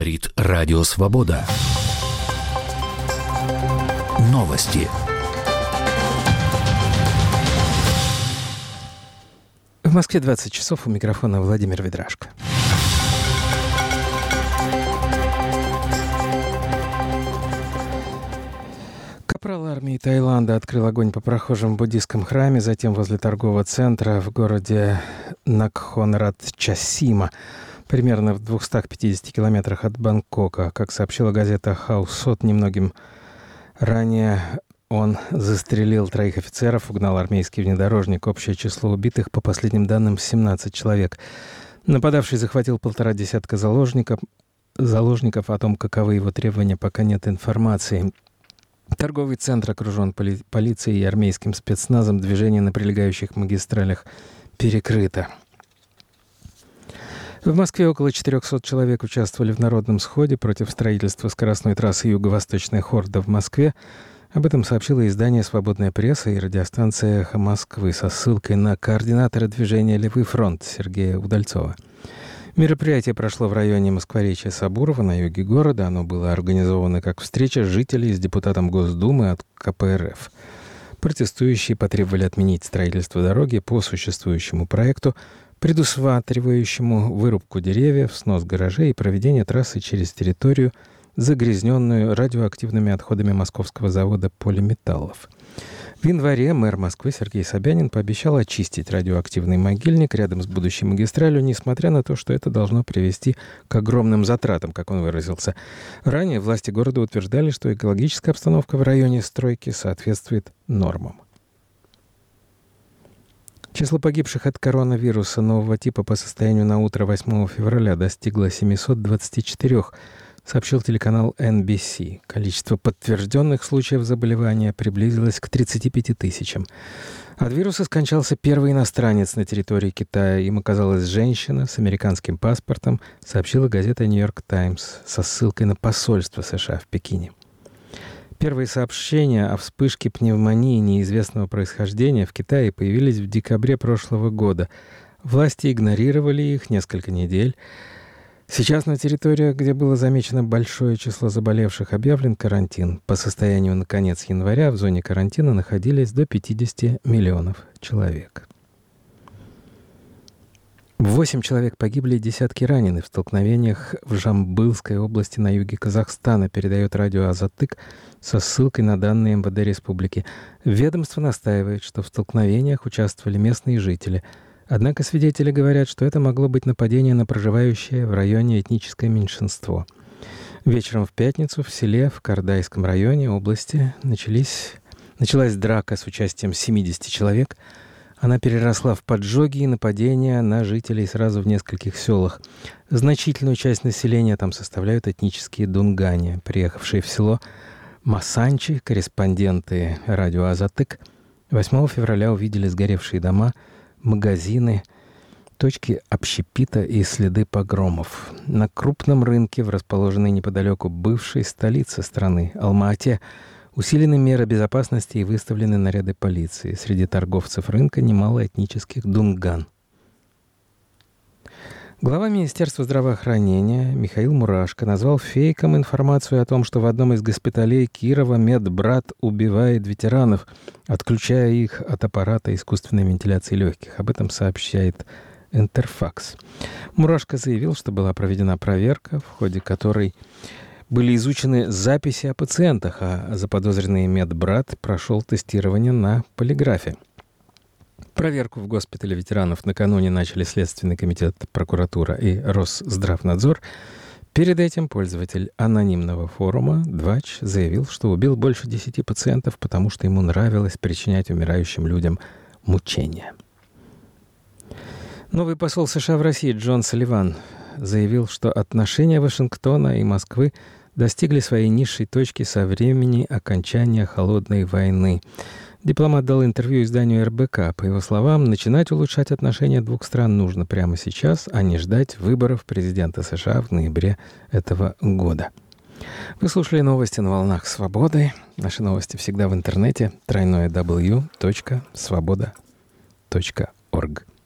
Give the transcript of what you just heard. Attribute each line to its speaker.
Speaker 1: Говорит Радио Свобода. Новости.
Speaker 2: В Москве 20 часов, у микрофона Владимир Ведрашко. Капрал армии Таиланда открыл огонь по прохожим в буддийском храме, затем возле торгового центра в городе Накхонратчасима, примерно в 250 километрах от Бангкока. Как сообщила газета «Хаусот», немногим ранее он застрелил 3 офицеров, угнал армейский внедорожник. Общее число убитых, по последним данным, 17 человек. Нападавший захватил 1,5 десятка заложников. О том, каковы его требования, пока нет информации. Торговый центр окружен полицией и армейским спецназом. Движение на прилегающих магистралях перекрыто. В Москве около 400 человек участвовали в народном сходе против строительства скоростной трассы «Юго-Восточная Хорда» в Москве. Об этом сообщило издание «Свободная пресса» и радиостанция «Эхо Москвы» со ссылкой на координатора движения «Левый фронт» Сергея Удальцова. Мероприятие прошло в районе Москворечья Сабурова на юге города. Оно было организовано как встреча жителей с депутатом Госдумы от КПРФ. Протестующие потребовали отменить строительство дороги по существующему проекту, предусматривающему вырубку деревьев, снос гаражей и проведение трассы через территорию, загрязненную радиоактивными отходами московского завода полиметаллов. В январе мэр Москвы Сергей Собянин пообещал очистить радиоактивный могильник рядом с будущей магистралью, несмотря на то, что это должно привести к огромным затратам, как он выразился. Ранее власти города утверждали, что экологическая обстановка в районе стройки соответствует нормам. Число погибших от коронавируса нового типа по состоянию на утро 8 февраля достигло 724, сообщил телеканал NBC. Количество подтвержденных случаев заболевания приблизилось к 35 тысячам. От вируса скончался первый иностранец на территории Китая. Им оказалась женщина с американским паспортом, сообщила газета «Нью-Йорк Таймс» со ссылкой на посольство США в Пекине. Первые сообщения о вспышке пневмонии неизвестного происхождения в Китае появились в декабре прошлого года. Власти игнорировали их несколько недель. Сейчас на территориях, где было замечено большое число заболевших, объявлен карантин. По состоянию на конец января в зоне карантина находились до 50 миллионов человек. 8 человек погибли и десятки ранены в столкновениях в Жамбылской области на юге Казахстана, передает радио «Азатык» со ссылкой на данные МВД республики. Ведомство настаивает, что в столкновениях участвовали местные жители. Однако свидетели говорят, что это могло быть нападение на проживающее в районе этническое меньшинство. Вечером в пятницу в селе в Кардайском районе области началась драка с участием 70 человек. Она переросла в поджоги и нападения на жителей сразу в нескольких селах. Значительную часть населения там составляют этнические дунгане, приехавшие в село Масанчи. Корреспонденты радио «Азатык» 8 февраля увидели сгоревшие дома, магазины, точки общепита и следы погромов. На крупном рынке, в расположенной неподалеку бывшей столице страны, Алма-Ате, усилены меры безопасности и выставлены наряды полиции. Среди торговцев рынка немало этнических дунган. Глава Министерства здравоохранения Михаил Мурашко назвал фейком информацию о том, что в одном из госпиталей Кирова медбрат убивает ветеранов, отключая их от аппарата искусственной вентиляции легких. Об этом сообщает Интерфакс. Мурашко заявил, что была проведена проверка, в ходе которой были изучены записи о пациентах, а заподозренный медбрат прошел тестирование на полиграфе. Проверку в госпитале ветеранов накануне начали Следственный комитет, прокуратура и Росздравнадзор. Перед этим пользователь анонимного форума Двач заявил, что убил больше 10 пациентов, потому что ему нравилось причинять умирающим людям мучения. Новый посол США в России Джон Салливан заявил, что отношения Вашингтона и Москвы достигли своей низшей точки со времени окончания Холодной войны. Дипломат дал интервью изданию РБК. По его словам, начинать улучшать отношения двух стран нужно прямо сейчас, а не ждать выборов президента США в ноябре этого года. Вы слушали новости на волнах Свободы. Наши новости всегда в интернете. www.svoboda.org